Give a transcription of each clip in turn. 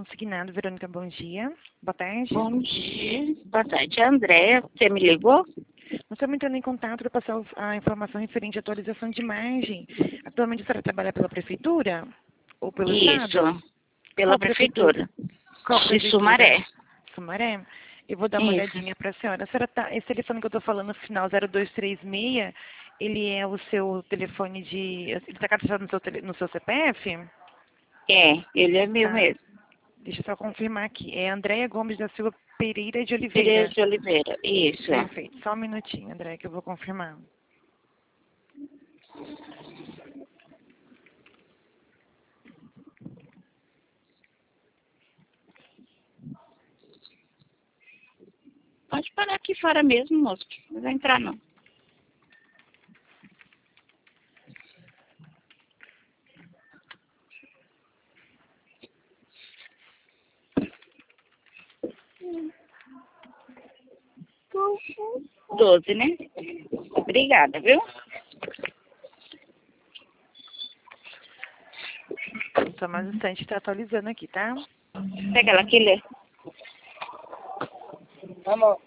consignado. Verônica, bom dia. Boa tarde. Bom dia. Boa tarde. Andréia, você me ligou? Nós estamos entrando em contato para passar a informação referente à atualização de imagem. Atualmente a senhora trabalha pela Prefeitura? Ou pelo Isso, Estado? pela Qual prefeitura. Qual De prefeitura? Sumaré. Sumaré? Eu vou dar uma Isso. olhadinha para a senhora. Esse telefone que eu estou falando, final 0236, ele é o seu telefone de... Ele está cadastrado no seu CPF? É, ele é meu Tá. mesmo. Deixa eu só confirmar aqui. É Andréia Gomes da Silva Pereira de Pereira Oliveira. de Oliveira. Isso. Perfeito. Só um minutinho, Andréia, que eu vou confirmar. Pode parar aqui fora mesmo, moço. Não vai entrar, não. Doze, né? Obrigada, viu? Só mais um instante, está atualizando aqui, tá? Pega ela aqui, Lê. Vamos.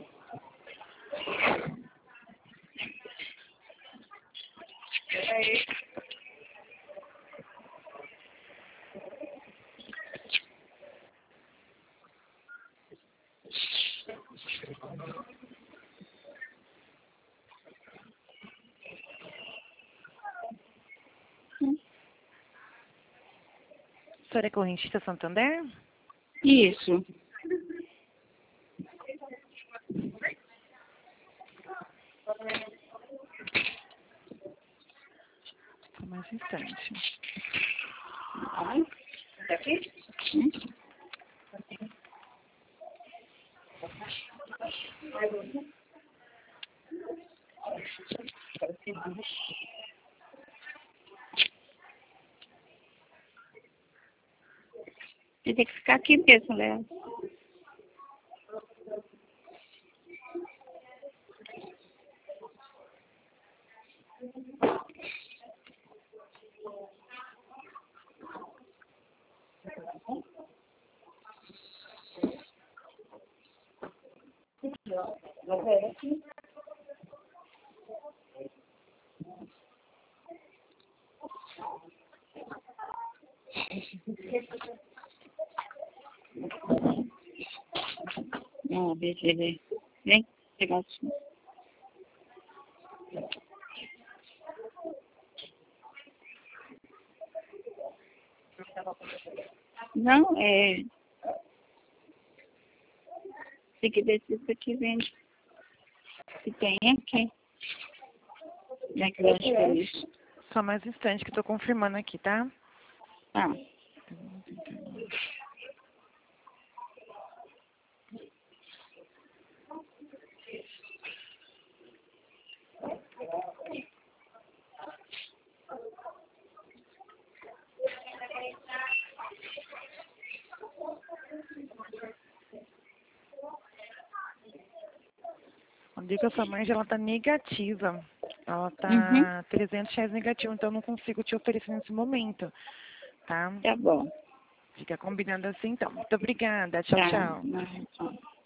A senhora é correntista Santander? Isso. Só mais um instante. Daqui? Você tem que ficar aqui mesmo, Léo. Não, beleza. Vem pegar o som. Não, tem que ver se isso aqui vende. Se tem aqui. Né, que eu acho que é isso. Só mais um instante que eu estou confirmando aqui, tá? Tá. A dica sua margem, ela tá negativa. Ela Uhum. tá R$ 300 negativa, então eu não consigo te oferecer nesse momento, tá? Tá bom. Fica combinado assim, então. Muito obrigada. Tchau, Tá. tchau. Não,